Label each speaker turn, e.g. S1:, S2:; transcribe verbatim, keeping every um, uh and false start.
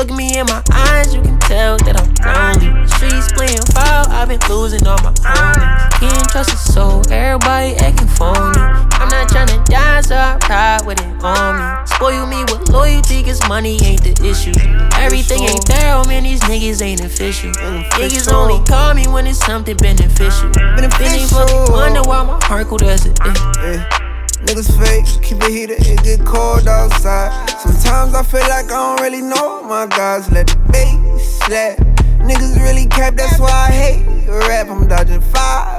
S1: Look me in my eyes, you can tell that I'm lonely. Streets playing foul, I've been losing all my homies. Can't trust a soul, everybody acting phony. I'm not tryna die, so I ride with it on me. Spoil me with loyalty, cause money ain't the issue. Everything ain't there, oh man, these niggas ain't official. Niggas only call me when it's something beneficial. Beneficial. Wonder why my heart cold as it is.
S2: Niggas fake, keep it heated, it get cold outside. Sometimes I feel like I don't really know my guys. Let the bass slap. Niggas really cap, that's why I hate rap. I'm dodging fire.